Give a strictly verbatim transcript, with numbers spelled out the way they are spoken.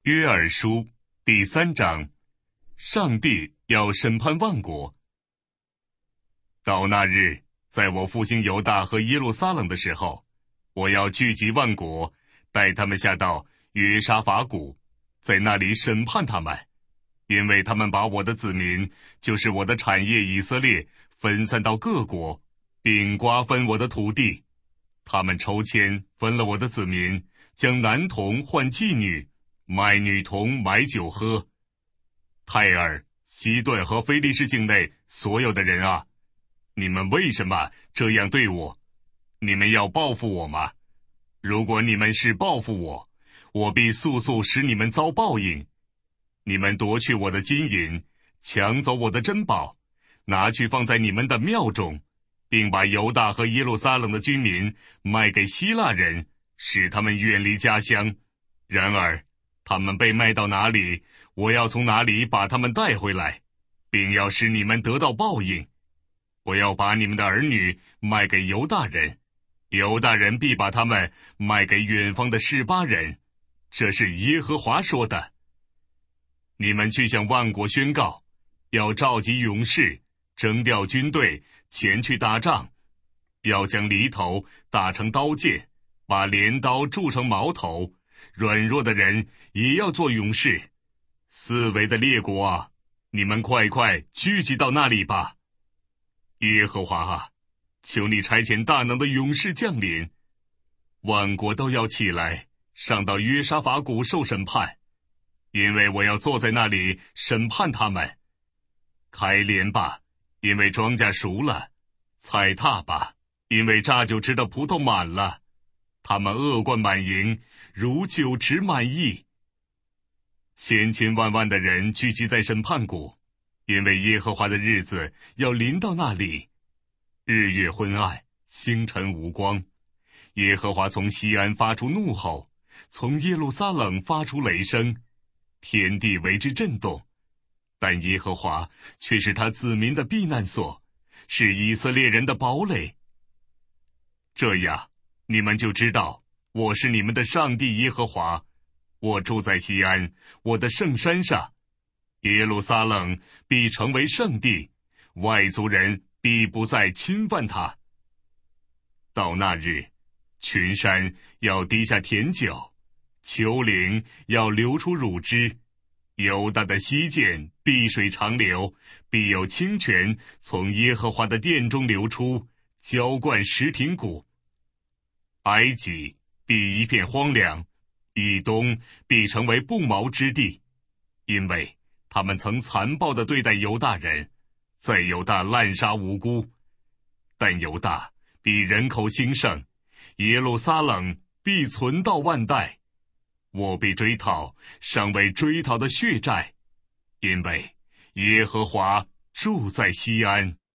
约珥书第三章，上帝要审判万国。到那日，在我复兴犹大和耶路撒冷的时候，我要聚集万国，带他们下到约沙法谷，在那里审判他们，因为他们把我的子民，就是我的产业以色列，分散到各国，并瓜分我的土地。他们抽签分了我的子民，将男童换妓女，卖女童买酒喝。泰尔、西顿和非利士境内所有的人啊，你们为什么这样对我？你们要报复我吗？如果你们是报复我，我必速速使你们遭报应。你们夺去我的金银，抢走我的珍宝，拿去放在你们的庙中，并把犹大和耶路撒冷的居民卖给希腊人，使他们远离家乡。然而他们被卖到哪里，我要从哪里把他们带回来，并要使你们得到报应。我要把你们的儿女卖给犹大人，犹大人必把他们卖给远方的示巴人。这是耶和华说的。你们去向万国宣告，要召集勇士，征调军队，前去打仗，要将犁头打成刀剑，把镰刀铸成矛头，软弱的人也要做勇士。四围的列国啊，你们快快聚集到那里吧。耶和华啊，求你差遣大能的勇士降临，万国都要起来，上到约沙法谷受审判，因为我要坐在那里审判他们。开镰吧，因为庄稼熟了；踩踏吧，因为榨酒池的葡萄满了。他们恶贯满盈，如酒池满溢。千千万万的人聚集在审判谷，因为耶和华的日子要临到那里。日月昏暗，星辰无光。耶和华从西安发出怒吼，从耶路撒冷发出雷声，天地为之震动。但耶和华却是他子民的避难所，是以色列人的堡垒。这样，你们就知道我是你们的上帝耶和华。我住在西安，我的圣山上。耶路撒冷必成为圣地，外族人必不再侵犯它。到那日，群山要滴下甜酒，丘陵要流出乳汁。犹大的溪涧碧水长流，必有清泉从耶和华的殿中流出，浇灌石亭谷。埃及必一片荒凉，以东必成为不毛之地，因为他们曾残暴地对待犹大人，在犹大滥杀无辜。但犹大必人口兴盛，耶路撒冷必存到万代。我必追讨尚未追讨的血债，因为耶和华住在西安。